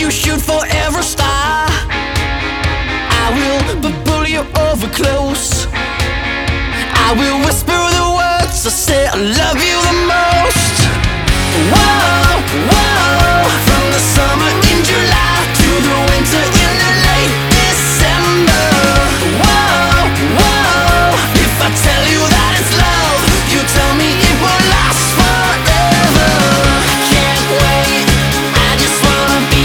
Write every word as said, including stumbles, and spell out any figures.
you shoot for every star. I will but pull you over close. I will whisper the words I say I love you.